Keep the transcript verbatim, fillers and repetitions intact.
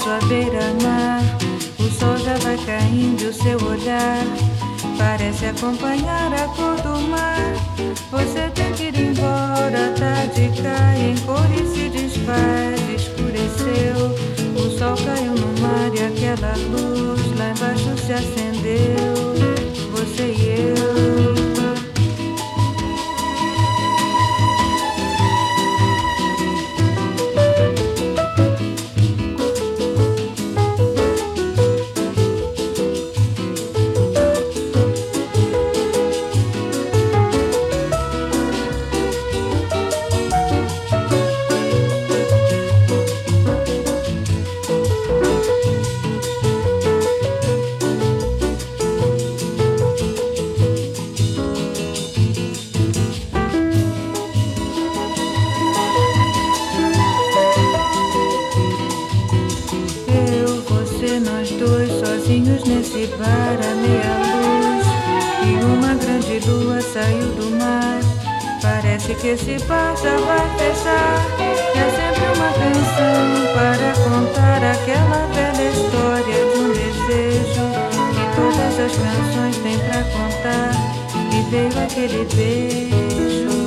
sua beira-mar. O sol já vai caindo e o seu olhar parece acompanhar a cor do mar. Você tem que ir embora, a tarde cai em cor e se desfaz, escureceu. O sol caiu no mar e aquela luz lá embaixo se acendeu. Você e eu. Nesse bar a meia luz e uma grande lua saiu do mar. Parece que esse bar já vai fechar. É sempre uma canção para contar aquela velha história de um desejo que todas as canções têm pra contar. E veio aquele beijo.